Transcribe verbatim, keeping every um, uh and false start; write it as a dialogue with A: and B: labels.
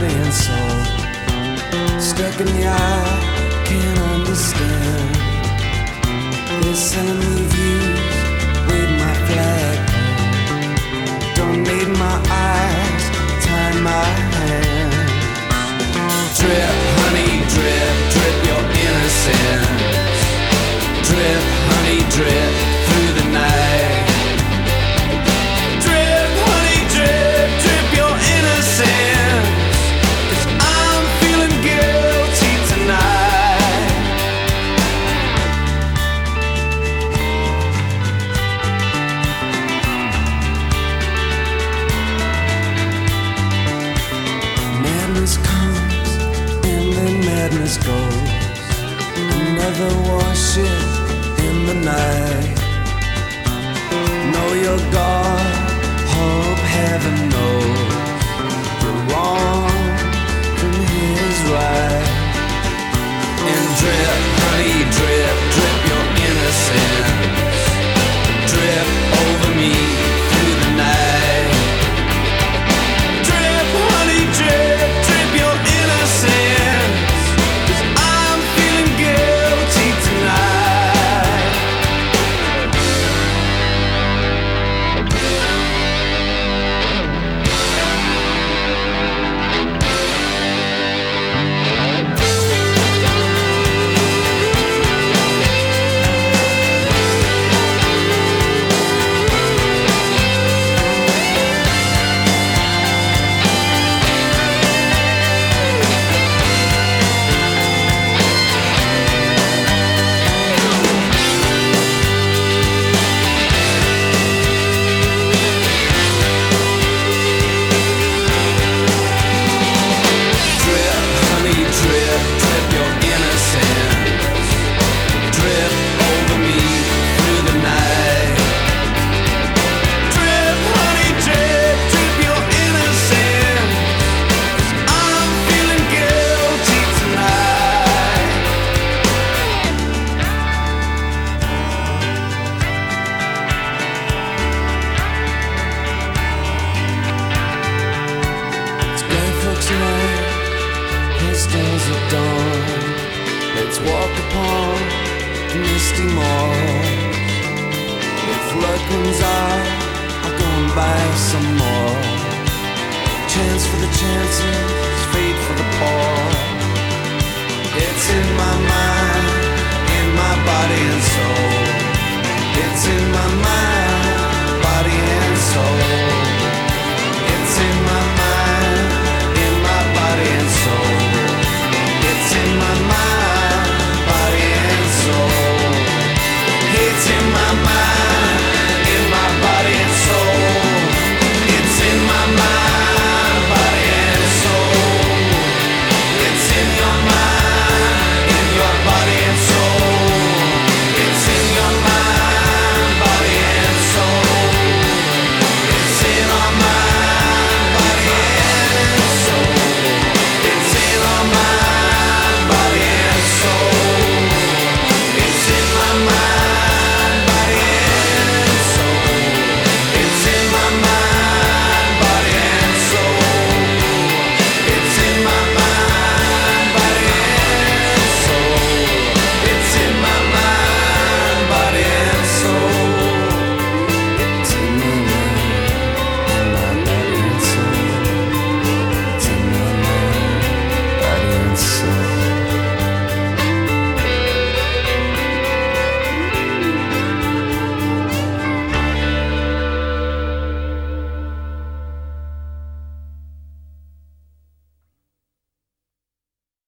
A: body and soul. Stuck in the eye, can't understand. They're selling me views with my flag. Don't need my eyes, tie my hands. Drip, honey, drip, drip your innocence. Drip, honey, drip through the night. Drip, honey, drip, drip your innocence. 'Cause I'm feeling guilty tonight. Madness comes and then madness goes. Another warship in the night. Know your God, hope heaven knows you're wrong from his right. And drip, honey, drip, drip your innocence. Drip over me through the night. Drip, honey, drip, drip your innocence. 'Cause I'm feeling guilty tonight. Drip, honey, drip, drip your innocence. Drip over me through the night. Drip, honey, drip, drip your innocence. 'Cause I'm feeling guilty tonight. It's gray folks night, pistols at dawn. Let's walk upon the misty moor. If luck runs out, I'll go and buy some more. Chance for the chances, fate for the poor. It's in my mind, in my body and soul.